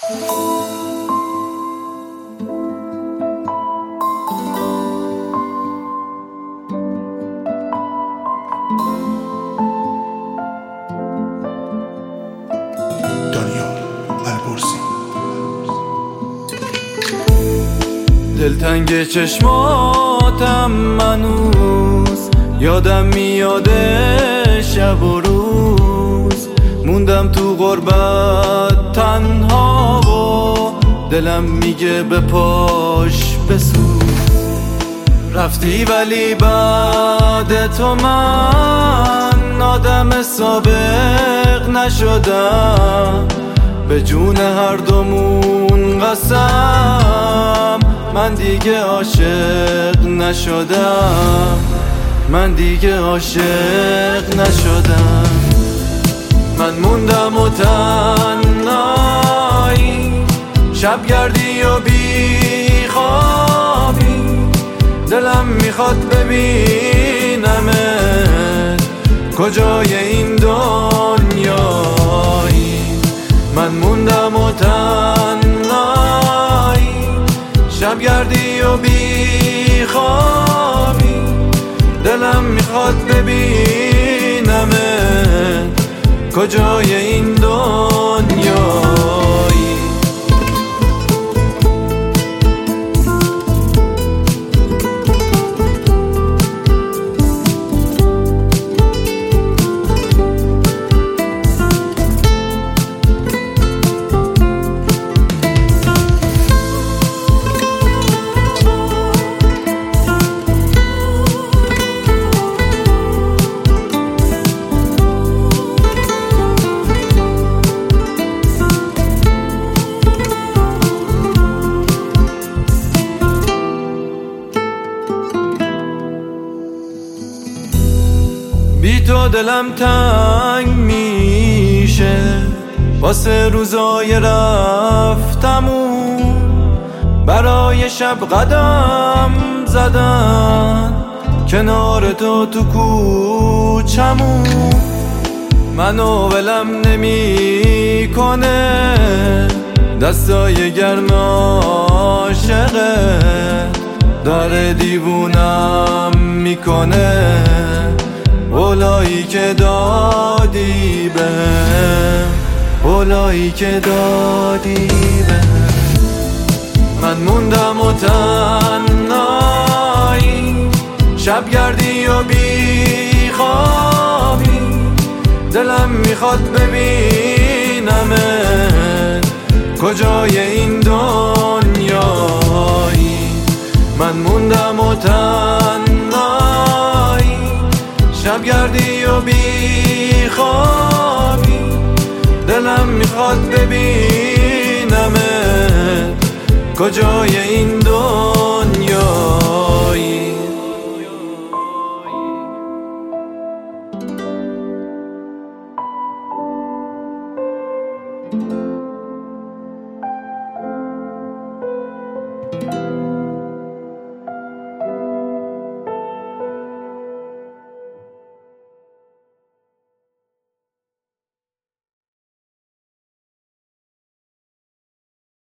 دلتنگ چشماتم منوز یادم میاده شب و روز، موندم تو غربت تنها و دلم میگه به پاش بسوز. رفتی ولی بعد تو من آدم سابق نشدم، به جون هر دومون قسم من دیگه عاشق نشدم، من دیگه عاشق نشدم. من موندم و تنهایی، شبگردی و بی خوابی، دلم میخواد ببینمت کجای این دنیایی. من موندم و تنهایی، شبگردی و بی خوابی، دلم میخواد ببینمت کجای این دنیایی. بی تو دلم تنگ میشه واسه روزای رفتمون، برای شب قدم زدن کنار تو تو کوچمون. منو ولم نمی کنه دستای گرم عاشقه، داره دیوونم میکنه اولایی که دادی بهم، اولایی که دادی بهم. من موندم و تنهایی، شبگردی و بی خوابی، دلم میخواد ببینمت کجای این دنیایی. من موندم و تنهایی، شبگردی و بی خوابی، دلم میخواد ببینمت کجای این دنیایی.